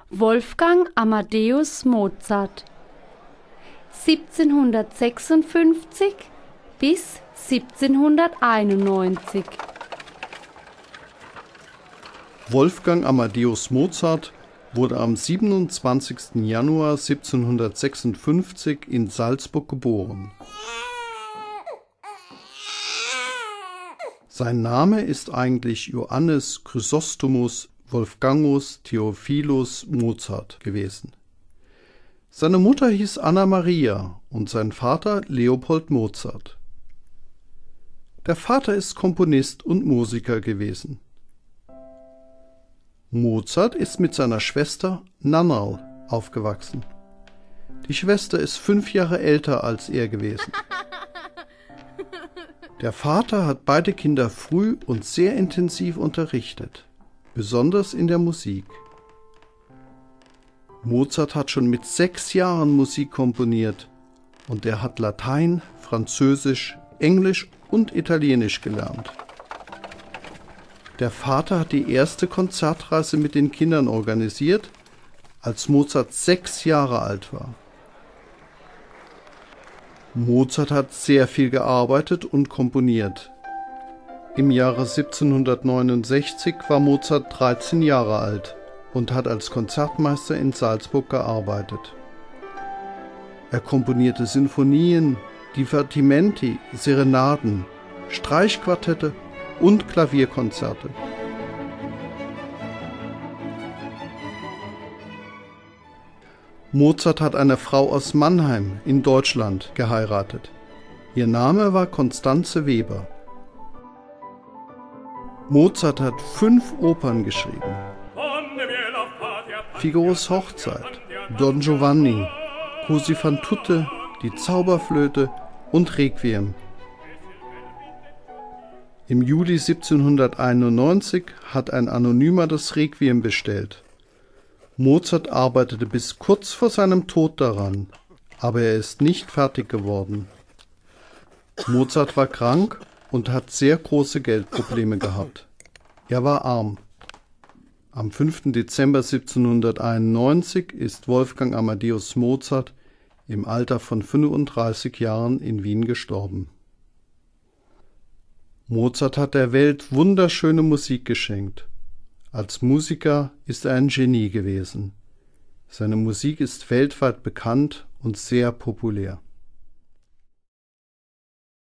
Wolfgang Amadeus Mozart 1756 bis 1791. Wolfgang Amadeus Mozart wurde am 27. Januar 1756 in Salzburg geboren. Sein Name ist eigentlich Johannes Chrysostomus Wolfgangus Theophilus Mozart gewesen. Seine Mutter hieß Anna Maria und sein Vater Leopold Mozart. Der Vater ist Komponist und Musiker gewesen. Mozart ist mit seiner Schwester Nannerl aufgewachsen. Die Schwester ist 5 Jahre älter als er gewesen. Der Vater hat beide Kinder früh und sehr intensiv unterrichtet, besonders in der Musik. Mozart hat schon mit 6 Jahren Musik komponiert und er hat Latein, Französisch, Englisch und Italienisch gelernt. Der Vater hat die erste Konzertreise mit den Kindern organisiert, als Mozart 6 Jahre alt war. Mozart hat sehr viel gearbeitet und komponiert. Im Jahre 1769 war Mozart 13 Jahre alt und hat als Konzertmeister in Salzburg gearbeitet. Er komponierte Sinfonien, Divertimenti, Serenaden, Streichquartette und Klavierkonzerte. Mozart hat eine Frau aus Mannheim in Deutschland geheiratet. Ihr Name war Constanze Weber. Mozart hat 5 Opern geschrieben: Figaros Hochzeit, Don Giovanni, Così fan tutte, Die Zauberflöte und Requiem. Im Juli 1791 hat ein Anonymer das Requiem bestellt. Mozart arbeitete bis kurz vor seinem Tod daran, aber er ist nicht fertig geworden. Mozart war krank und hat sehr große Geldprobleme gehabt. Er war arm. Am 5. Dezember 1791 ist Wolfgang Amadeus Mozart im Alter von 35 Jahren in Wien gestorben. Mozart hat der Welt wunderschöne Musik geschenkt. Als Musiker ist er ein Genie gewesen. Seine Musik ist weltweit bekannt und sehr populär.